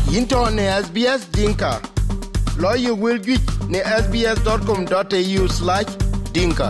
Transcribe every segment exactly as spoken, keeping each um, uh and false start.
Into ne S B S Dinka. Lawyer will get ne s b s dot com dot a u slash dinka.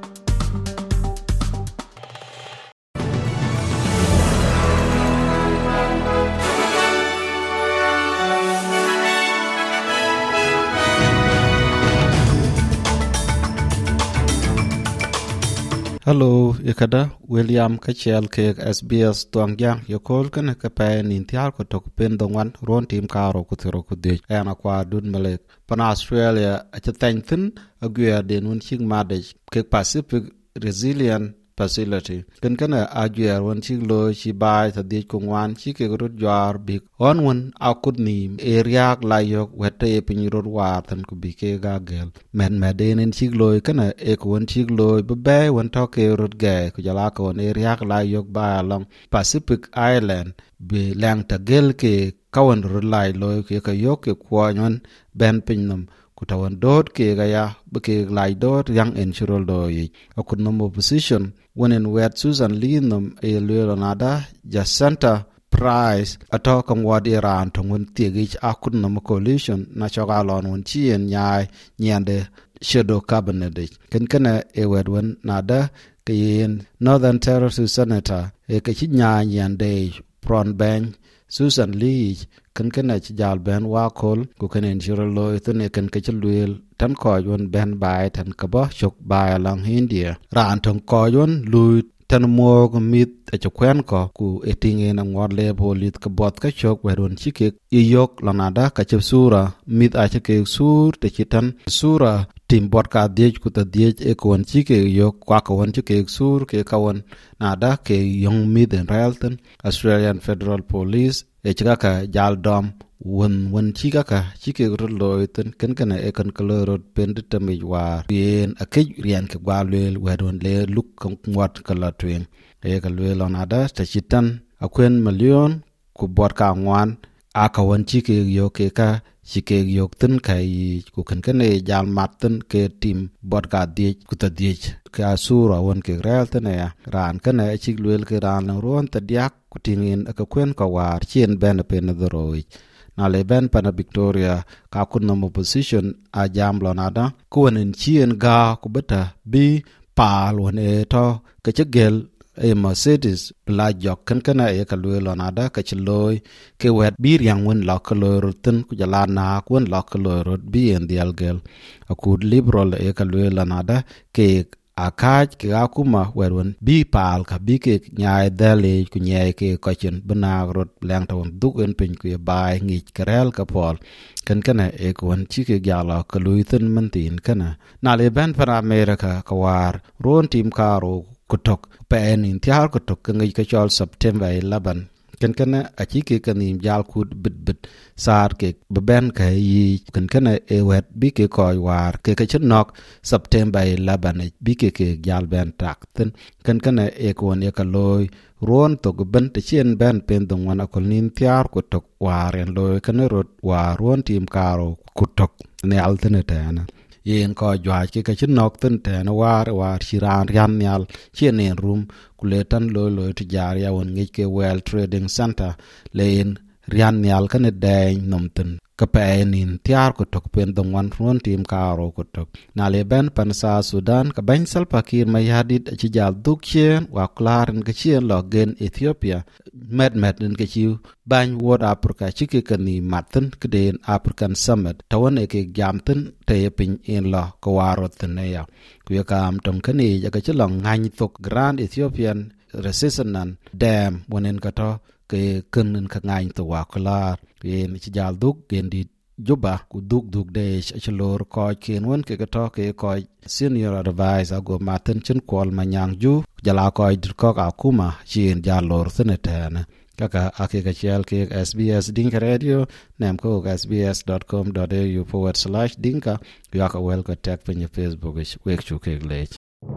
Hello, ikada William Kachel ke S B S Tuangyang yokol kana kape nintiar ko tok pen dongwan ron tim karo kutiro kude ana kwa dun malek pan Australia achatanthin agya denun ching madej ke Pacific Resilient Facility kan kana agya won ching lo chi bai ta de kongwan chi ke rut jar big on won akud ni area layok wete pin rut war tan ku bi ke ga gel men meden ching lo kana e ko won ching lo be won to ke rut ge ku jala ko area layok ba along Pacific Island be lang ta gel ke kawan rut lai lo ke ka yok ke kwon ben pinnum kutawan dot ke gaya beke lai dot yang insurol do yi akun no position wonen wet Susan Linum e leonada Jacinta Price ato kam wadi ran tongun tiegi akun no coalition na chogalon won chien nyai nyande shadow cabinet ken kana e wedwen nada ke Northern Territory Senator e ke chinya nyande Pron Bank Susan Lee kan kana ci jal ben wa kol ku kan insurol lo itune kan ka chluel tan ko yon ben bai tan ka ba chok bai lang India ran ton ko yon lu tan mo ko mit a chokwen ko ku etinge na ngor le bolit ka bot ka chok weron chike i yok lanada ka che sura mit a chike sur te chitan sura tim bot ka diej ku ta diej e kon chike yok kwa ka won chike sur ke ka won nada ke yong mit en realton Australian Federal Police e chika jal dom won won chika ka chike ro loiten ken kana e kan kaloro pendit mi war yen akej rian ke gwalwel wedon le luk kan kwat kala twen e kalwel onada ta chitan akwen million ku bot ka ngwan aka won chike yo ke ka chike yok tin kai ku kan kana jal matten ke tim bot ka die ku ta die ka sura won ke realtene ya ran kana chiklwel ke ran ron ta diak tingin aka kwen ka war chien ben pen doroi na le ben pana Victoria ka kun no position a jam lonada kuwen chien ga ku beta bi pal won e to ka chegel e Mercedes la jok kan kana e ka lwe lonada ka chloy ke wet bir yang won la ka lo ruten ku jala na kun la ka lo rot bi en dial gel akud liberal e ka lwe lonada ke akaj ke akuma werwon bi pal ka bi ke nyaay dale ku nyaay ke kochen banagrot lang tawon duk en pin ku bay ngi krel ka pol kan kana e kon chike gyala ka luiten mantin kana na le ben para America ka war ron tim karo kutok pen in tiar kutok ngi ka chol September eleven kan kana achike kanim jal kud bit bit sar ke beben ka yi kan kana e wet bi ke koy war ke ka chnok September eleven bi ke ke jal ben tak ten kan kana e kon e ka loy ron to ben te chen ben pen dong wana kol nin tiar ko tok war en loy kan rot war ron tim karo kutok ne alternate ana yen ko jwaj ke ka chnok ten te na war war shiran yan nyal chen en rum kuletan lo lo to jar ya won ngi ke World Trading Center len rian nyal kan de nomten ka pe nin tiar ko tok pen dong wan ron tim karo ko tok na le ben pan sa Sudan ka ban sal pakir ma yadit chi jal duk chen wa klarin ka chen lo gen Ethiopia med med nin ke chi ban word Africa chi ke kan ni maten ke den African Summit tawon e ke jamten te pin in lo ko warot ne ya ku ya kam tong kani ya ka chi long ngan tok Grand Ethiopian Resistance Dam wonen ka to ke kun ka ngan to wa klar yen chi jal duk gen di Juba ku duk duk de chlor ko ken won ke to ke ko senior advisor go maten chen kol manyang ju jala ko dir ko akuma chin jalor senetana kaka ake ka chel ke S B S Dinka Radio nem ko s b s dot com dot a u forward slash dinka ya ka wel ko tag pin Facebook wek chu ke lech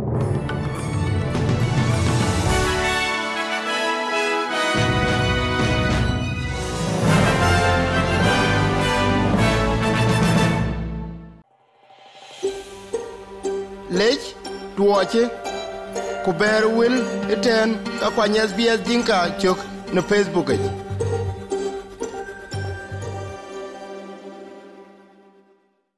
lech tuoche ku ber wil iten ka kwany S B S Dinka chok no Facebook.